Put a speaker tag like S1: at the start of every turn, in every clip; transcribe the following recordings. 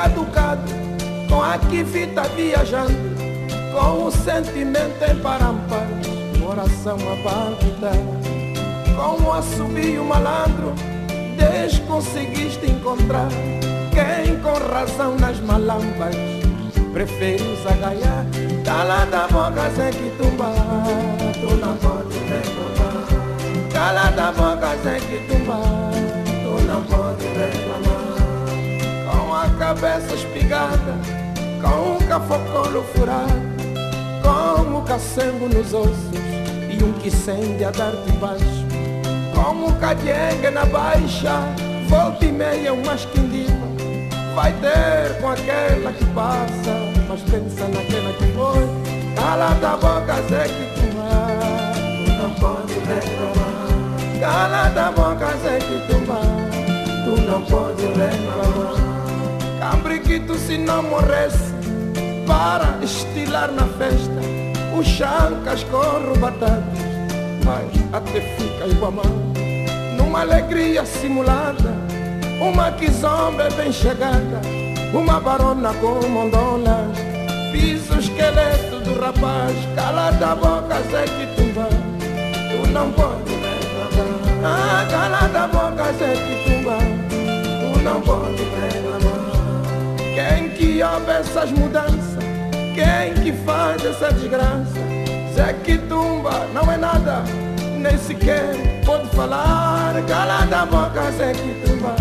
S1: caducado, com a fita viajando, com o sentimento em parampas, coração a palpitar. Com o assobio malandro, conseguiste encontrar quem com razão nas malambas prefere zagaiar. Calada a boca sem que tumba, tu não pode reclamar. Calada a boca sem que tumba, tu não pode reclamar. Com a cabeça espigada, com um cafocolo furado, com o cacembo nos ossos e um quicende a dar de baixo, com o cadiegue na baixa, volta e meia uma esquindiva. Vai ter com aquela que passa, mas pensa naquela que foi. Calada a boca, Zé que tu vai, tu não pode reclamar. Calada a boca, Zé que tu vai, tu não pode reclamar. Cambriquito se não morresse para estilar na festa, os chancas corro batatas, mas até fica iguamado. Numa alegria simulada, uma quizomba bem chegada, uma barona com mondonas, pisa o esqueleto do rapaz. Calada a boca, Zé que tu vai, tu não pode reclamar. Ah, calada a boca, Zé que tu vai, tu não pode reclamar. Quem que ouve essas mudanças, quem que faz essa desgraça? Zé que tumba não é nada, nem sequer pode falar. Calada a boca, Zé que tumba,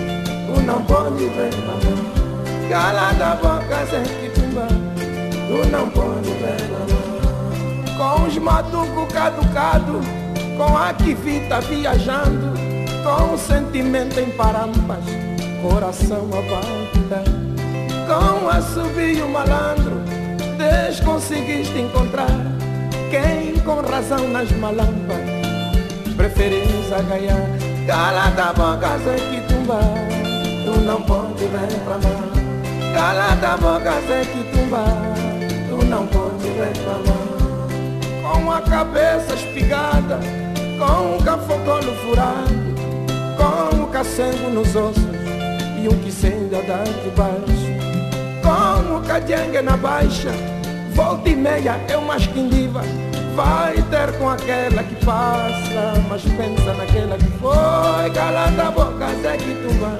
S1: tu não pode reclamar. Calada a boca, Zé que tumba, tu não pode reclamar. Com os maducos caducados, com a fita viajando, com o sentimento em parampas, coração a palpitar. Com o assobio malandro, conseguiste encontrar quem com razão nas malampas prefere zagaiar. Calada a boca, Zé que tumba, tu não pode reclamar. Calada a boca, Zé que tumba, tu não pode reclamar. Com a cabeça espigada, com o cafocolo furado, com o cacembo nos ossos e um quicende a dar de baixo, com o cadiegue na baixa, volta e meia é uma esquindiva. Vai ter com aquela que passa, mas pensa naquela que foi. Calada a boca, Zé que tu vai,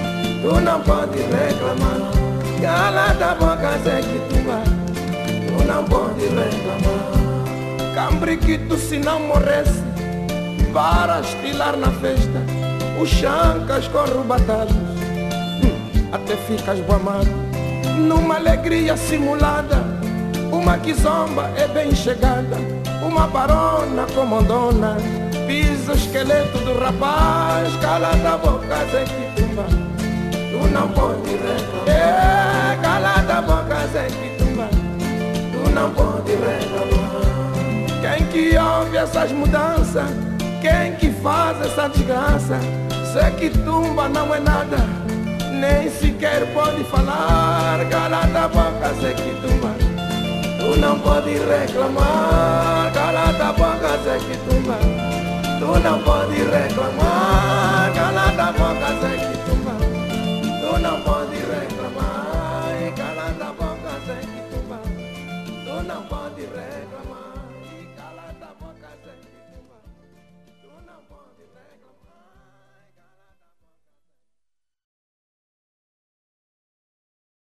S1: tu não pode reclamar. Calada a boca, Zé que tu vai, tu não pode reclamar. Cambriquito se não morresse para estilar na festa, os chancas corrubatados, até ficas boamado. Numa alegria simulada, uma quizomba é bem chegada, uma barona com mondona, pisa o esqueleto do rapaz. Calada a boca, Zé que tu vai, tu não pode reclamar. Calada a boca, Zé que tu vai, tu não pode reclamar. Quem que ouve essas mudanças, quem que faz essa desgraça? Zé que tumba não é nada, nem sequer pode falar. Calada a boca, Zé que tu vai, tu não pode reclamar. Calada a boca, Zé que tu vai, tu não pode reclamar. Calada a boca, Zé que tu vai, tu não pode reclamar. Calada a boca, Zé que tu vai, tu não pode reclamar.